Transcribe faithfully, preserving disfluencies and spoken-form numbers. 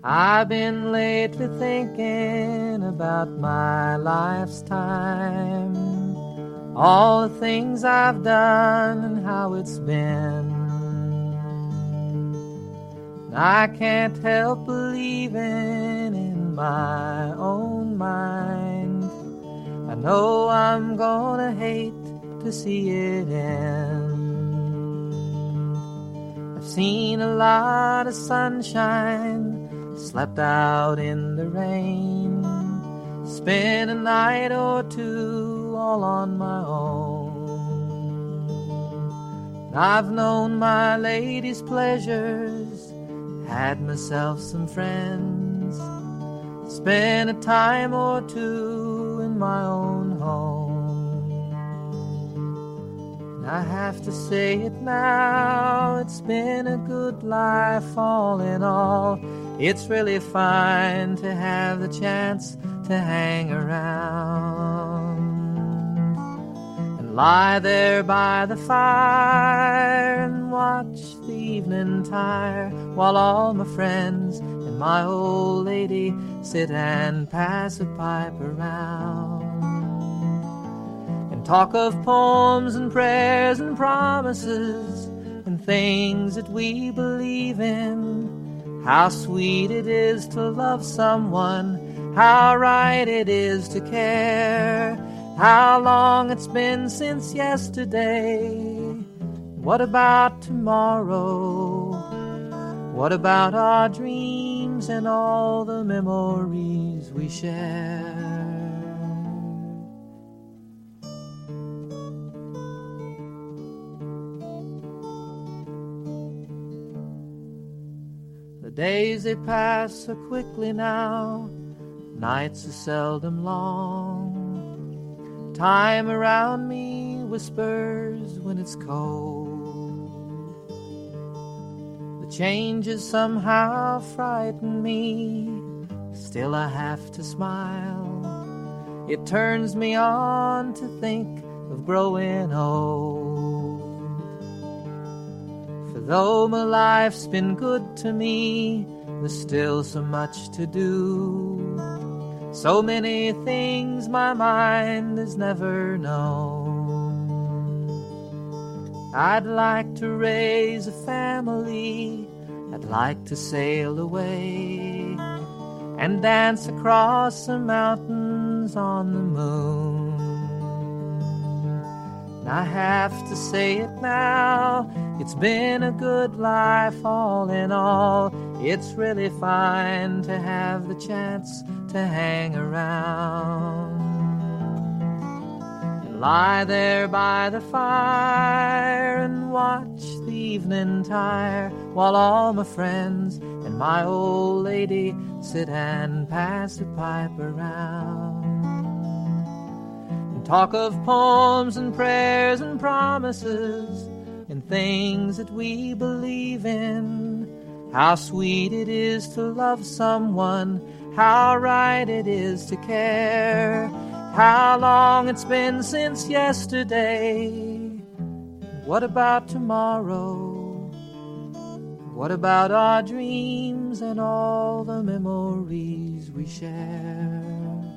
I've been lately thinking about my life's time, all the things I've done and how it's been. I can't help believing in my own mind. I know I'm gonna hate to see it end. I've seen a lot of sunshine, slept out in the rain, spent a night or two all on my own. I've known my lady's pleasures, had myself some friends, spent a time or two in my own home. And I have to say it now, it's been a good life all in all. It's really fine to have the chance to hang around and lie there by the fire and watch the evening tire while all my friends and my old lady sit and pass a pipe around and talk of poems and prayers and promises and things that we believe in. How sweet it is to love someone, how right it is to care, how long it's been since yesterday. What about tomorrow? What about our dreams and all the memories we share? The days they pass so quickly now, nights are seldom long. Time around me whispers when it's cold. The changes somehow frighten me, still I have to smile. It turns me on to think of growing old. For though my life's been good to me, there's still so much to do. So many things my mind has never known. I'd like to raise a family, I'd like to sail away and dance across the mountains on the moon. And I have to say it now, it's been a good life all in all. It's really fine to have the chance to hang around and lie there by the fire and watch the evening tire while all my friends and my old lady sit and pass a pipe around and talk of poems and prayers and promises and things that we believe in. How sweet it is to love someone, how right it is to care, how long it's been since yesterday. What about tomorrow? What about our dreams and all the memories we share?